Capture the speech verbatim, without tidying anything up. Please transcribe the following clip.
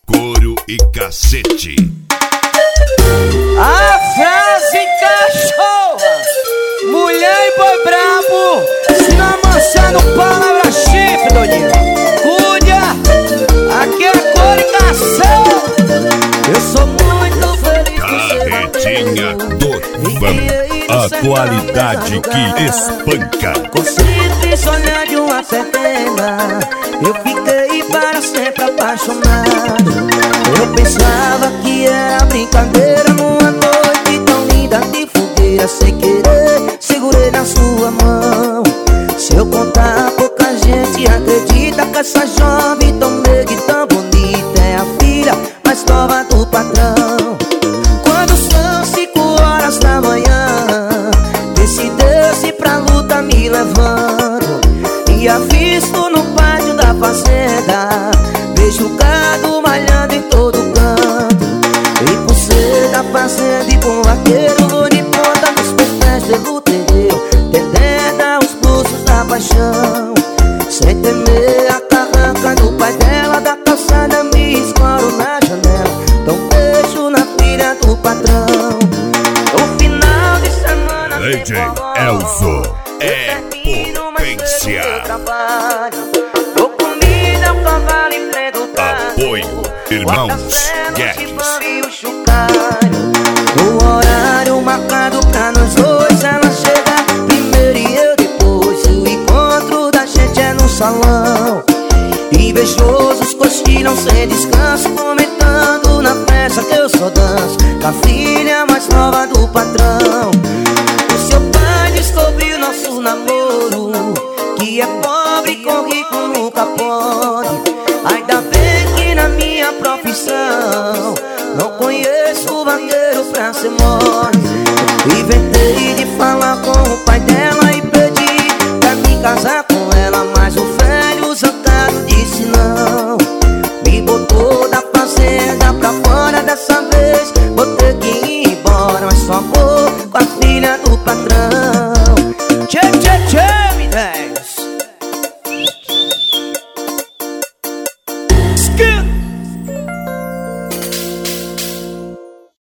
couro e cacete. A frase cachorra, mulher e boi brabo, se não amansando palavra chifre, doidinho. Cuida, aqui é couro e cacete. Eu sou muito feliz. Carretinha do Vão, a qualidade que espanca. Com simples olhar de uma serpena, eu fiquei para sempre apaixonado. Eu pensava que era brincadeira, numa noite tão linda de fogueira. Sem querer, segurei na sua mão. Se eu contar, pouca gente acredita que essa jovem tão meiga e tão bonita é a filha mais nova do patrão. Quando são cinco horas da manhã, decideu-se pra luta me levando. E avisto no pátio da fazenda, vejo o gado malhando em todo canto. E por ser da fazenda e bom vaqueiro, vou de ponta nos pés pelo terreiro, tendendo aos pulsos da paixão. Sem temer a carranca do pai dela, da calçada me escoro na janela. Dou um beijo na filha do patrão. No final de semana D J Elzo é potência. Dou comida ao cavalo e prendo o Apoio Irmãos Guedes. No horário marcado pra nós dois, ela chega primeiro e eu depois. O encontro da gente é no salão. Invejosos cochilam sem descanso, comentando na festa que eu só danço com a filha mais nova do patrão. O seu pai descobriu nosso namoro, que é pobre com rico nunca pode. Ainda bem que na minha profissão não conheço vaqueiro pra ser mole. Inventei de falar com